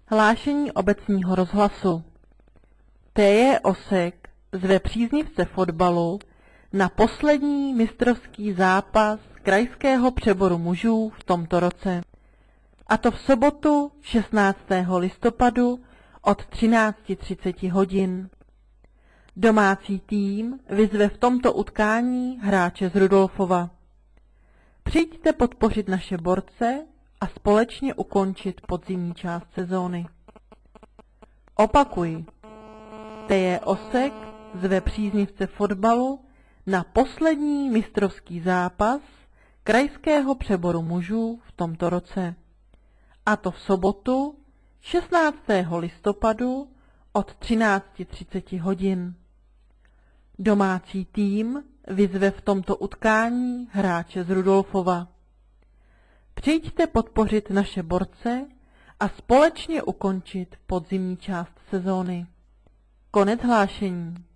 Hlášení obecního rozhlasu. T.J. Osek zve příznivce fotbalu na poslední mistrovský zápas krajského přeboru mužů v tomto roce. A to v sobotu 16. listopadu od 13:30 hodin. Domácí tým vyzve v tomto utkání hráče z Rudolfova. Přijďte podpořit naše borce a společně ukončit podzimní část sezóny. Opakuji, T.J. Osek zve příznivce fotbalu na poslední mistrovský zápas krajského přeboru mužů v tomto roce. A to v sobotu 16. listopadu od 13:30 hodin. Domácí tým vyzve v tomto utkání hráče z Rudolfova. Přijďte podpořit naše borce a společně ukončit podzimní část sezóny. Konec hlášení.